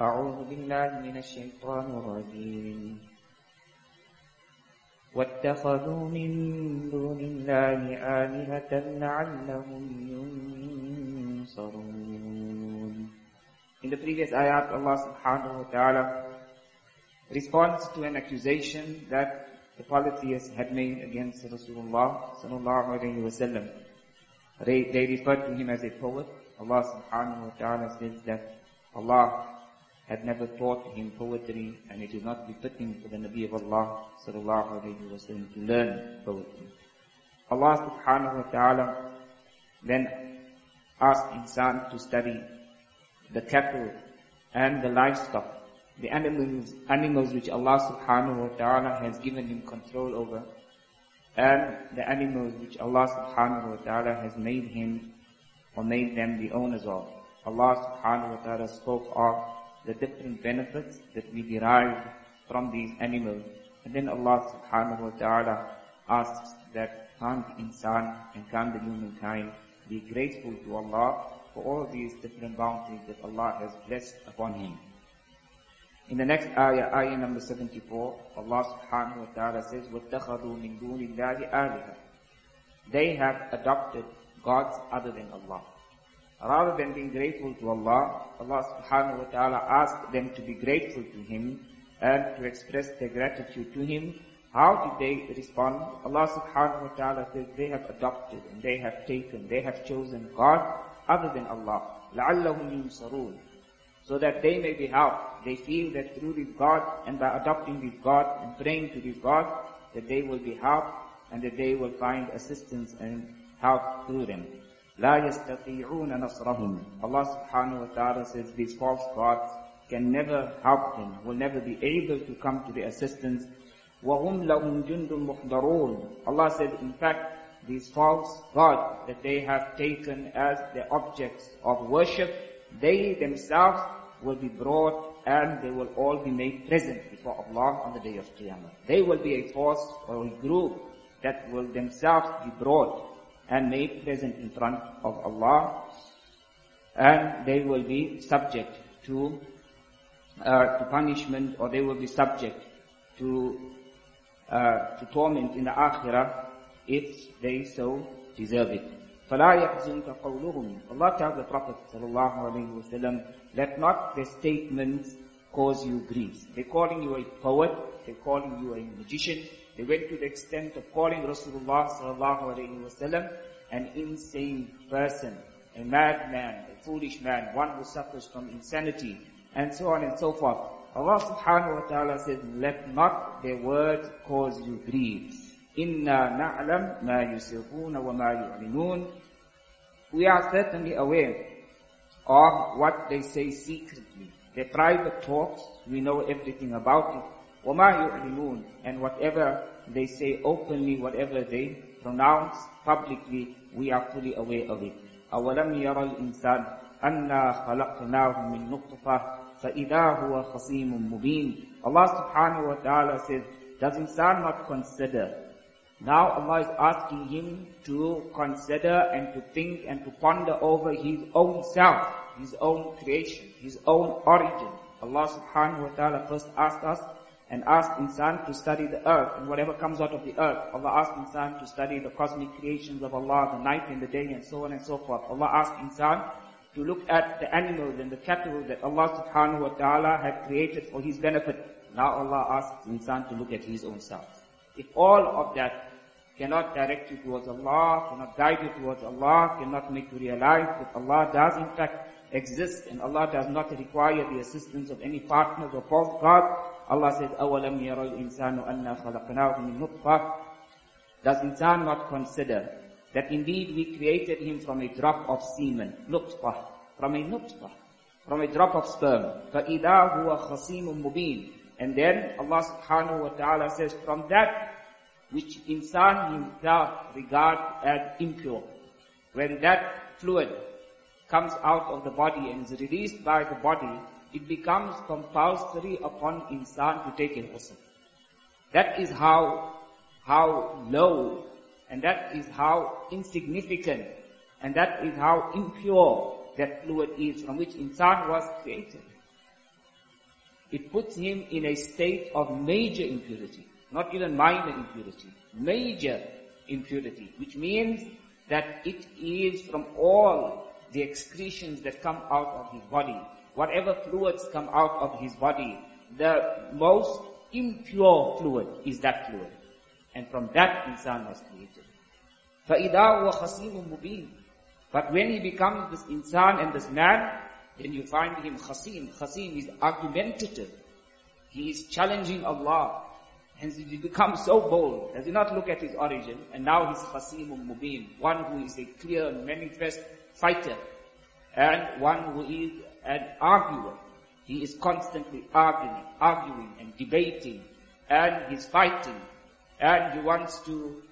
أعوذ بالله من الشيطان الرجيم واتخذوا من دون الله آلهة لعلهم ينصرون. In the previous ayat, Allah subhanahu wa ta'ala responds to an accusation that the polytheists had made against Rasulullah sallallahu alayhi wa sallam. They referred to him as a poet. Allah subhanahu wa ta'ala says that Allah had never taught him poetry, and it is not befitting for the Nabi of Allah sallallahu alayhi wa sallam to learn poetry. Allah subhanahu wa ta'ala then asked insan to study the cattle and the livestock, the animals which Allah subhanahu wa ta'ala has given him control over, and the animals which Allah subhanahu wa ta'ala has made him or made them the owners of. Allah subhanahu wa ta'ala spoke of the different benefits that we derive from these animals. And then Allah subhanahu wa ta'ala asks that can't insan and can't the humankind be grateful to Allah for all these different bounties that Allah has blessed upon him. In the next ayah number 74, Allah subhanahu wa ta'ala says, وَاتَّخَذُوا مِن دُونِ اللَّهِ آلِهَةً. They have adopted gods other than Allah. Rather than being grateful to Allah, Allah subhanahu wa ta'ala asked them to be grateful to Him and to express their gratitude to Him. How did they respond? Allah subhanahu wa ta'ala says they have adopted and they have taken, they have chosen God other than Allah. لَعَلَّهُمْ يُنصَرُونَ. So that they may be helped. They feel that through this God and by adopting this God and praying to this God, that they will be helped and that they will find assistance and help through them. لا يستطيعون نصرهم. Allah subhanahu wa ta'ala says these false gods can never help them, will never be able to come to their assistance. وَهُمْ لَهُمْ جُنْدٌ مُحْضَرُونَ. Allah said, in fact, these false gods that they have taken as their objects of worship, they themselves will be brought and they will all be made present before Allah on the day of Qiyamah. They will be a force or a group that will themselves be brought and made present in front of Allah, and they will be subject to punishment, or they will be subject to torment in the akhirah if they so deserve it. فَلَا يَحْزُنْكَ قَوْلُهُمْ. Allah tells the Prophet sallallahu alaihi wasallam, let not their statements cause you grief. They're calling you a poet, they're calling you a magician. They went to the extent of calling Rasulullah sallallahu alaihi wasallam an insane person, a madman, a foolish man, one who suffers from insanity, and so on and so forth. Allah subhanahu wa ta'ala says, let not their words cause you grief. Inna na'lam ma yusirruna wa ma yu'linun. We are certainly aware of what they say secretly. Their private talks, we know everything about it. وَمَا يُعْلِنُونَ. And whatever they say openly, whatever they pronounce publicly, we are fully aware of it. أَوَلَمْ يَرَ الْإِنسَانِ أَنَّا خَلَقْنَاهُ مِنْ نُطْفَةٍ فَإِذَا هُوَ خَصِيمٌ مُبِينٌ. Allah subhanahu wa ta'ala says, does insan not consider? Now Allah is asking him to consider and to think and to ponder over his own self, his own creation, his own origin. Allah subhanahu wa ta'ala first asked us and asked insan to study the earth and whatever comes out of the earth. Allah asked insan to study the cosmic creations of Allah, the night and the day, and so on and so forth. Allah asked insan to look at the animals and the cattle that Allah subhanahu wa ta'ala had created for his benefit. Now Allah asks insan to look at his own self. If all of that cannot direct you towards Allah, cannot guide you towards Allah, cannot make you realize that Allah does in fact exist and Allah does not require the assistance of any partners or false gods, Allah says, أَوَلَمْ يَرَ الْإِنسَانُ أَنَّا خَلَقْنَاهُ مِنْ نُطْفَةٍ. Does insan not consider that indeed we created him from a drop of semen, nutfah, from a drop of sperm, فَإِذَا هُوَ خَصِيمٌ مُبِينٌ. And then Allah subhanahu wa ta'ala says, from that which insan himself regards as impure, when that fluid comes out of the body and is released by the body, it becomes compulsory upon insan to take a ghusl. That is how low, and that is how insignificant, and that is how impure that fluid is from which insan was created. it puts him in a state of major impurity. Not even minor impurity. Major impurity. Which means that it is from all the excretions that come out of his body. Whatever fluids come out of his body, the most impure fluid is that fluid. And from that insan was created. فَإِذَا هُوَ خَصِيمٌ مُبِينٌ. But when he becomes this insan and this man, then you find him khasim. Khasim is argumentative. He is challenging Allah. Hence he becomes so bold. Does he not look at his origin? And now he's khasimun mubin. One who is a clear, manifest fighter. And one who is an arguer. He is constantly arguing and debating. And he's fighting. And he wants to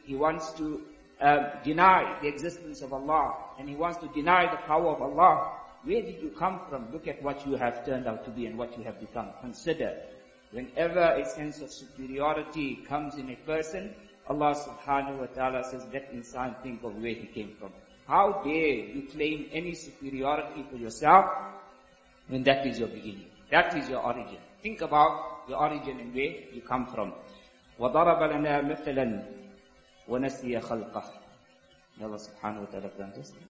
deny the existence of Allah. And he wants to deny the power of Allah. Where did you come from? Look at what you have turned out to be and what you have become. Consider. Whenever a sense of superiority comes in a person, Allah subhanahu wa ta'ala says, let insan think of where he came from. How dare you claim any superiority for yourself when that is your beginning? That is your origin. Think about your origin and where you come from. وَضَرَبَ لَنَا مَثَلًا وَنَسِيَ خَلْقَهُ. May Allah subhanahu wa ta'ala grant us.